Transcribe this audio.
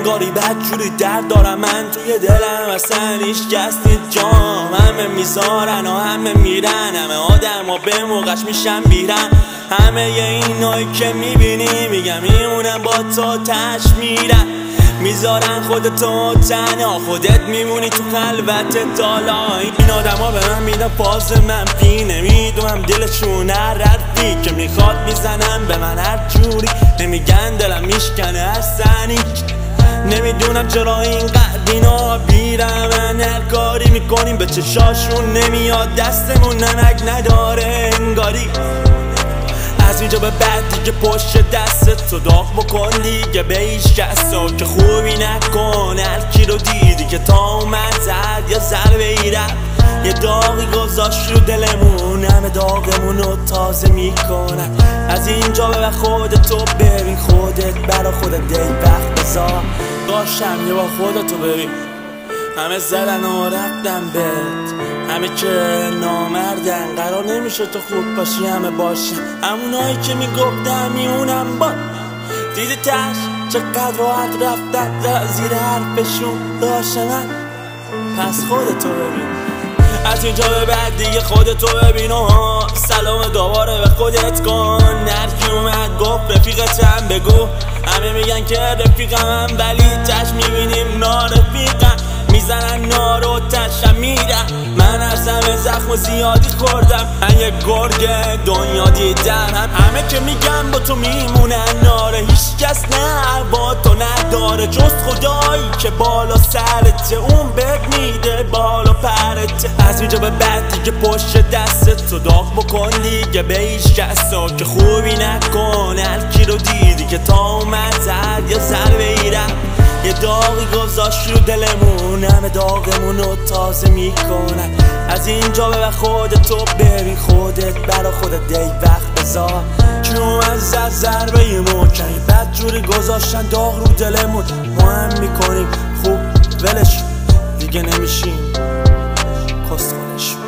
انگاری بدجوری درد دارم من توی دلم، اصلا هیچ کس نیست جام. همه میذارن و همه میرن، همه آدم ها به موقعش میشن بیرن. همه اینایی که میبینی میگم میمونم با تو تش میرن. میذارن خودتو تنها، خودت میمونی تو خلوت تالا. این آدم ها به من میدن فاز منفی، نمیدونم دلشون هر حرفی که میخواد میزنن به من هر جوری. نمیگن دلم میشکنه اصلا هیچ، نمیدونم چرا اینقدر اینا بیرمن. هر کاری میکنیم به چشاشون نمیاد، دستمون نمک نداره انگاری. از اینجا به بعد دیگه پشت دستت تو داغ بکن دیگه، به هیچ کسا که خوبی نکن. هر کی رو دیدی که تا اومد زد یا ضربه ای رفت، یه داغی گذاشت رو دلمون، همه داغمون رو تازه میکنن. از اینجا به بعد خودتو ببین، خودت برا خودت دی وقت بذار. باشم یه با خودتو ببین، همه زدن و رفتن بهت، همه که نامردن. قرار نمیشه تو خوب باشی همه باشن، همونایی که میگفتن میمونم با. دیدی تش چقدر راحت رفتن زیر حرفشون داشتن. پس خودتو ببین، از اینجا به بعد دیگه خودتو ببین و سلام دوباره به خودت کن. هرکی اومد گفت رفیقتم بگو، همه میگن که رفیقم ولی تش میبینیم نارفیقم. میزنن نار و تشم میرم، من هر زخم زیادی خوردم. من یه گرگ دنیا دیدم، همه که میگن با تو میمونن ناره. هیچ کس نه با تو نداره جز خدایی که بالا سرته، اون بهت میده بالا پرته. از اینجا به بعد دیگه پشت دستت تو داغ بکن دیگه، به هیچ کسا که خوبی نکن. هر کی رو دیدی که تا اومد زد یا ضربه ای رفت، یه داغی گذاشت رو دلمون، همه داغمون رو تازه میکنن. از اینجا به بعد خودتو ببین، خودت برا خودت دی وقت بذار. که اومد زد ضربه محکمی، بدجوری گذاشتن داغ رو دلمون. ما هم میکنیم خوب ولش دیگه، نمیشیم کسخونش.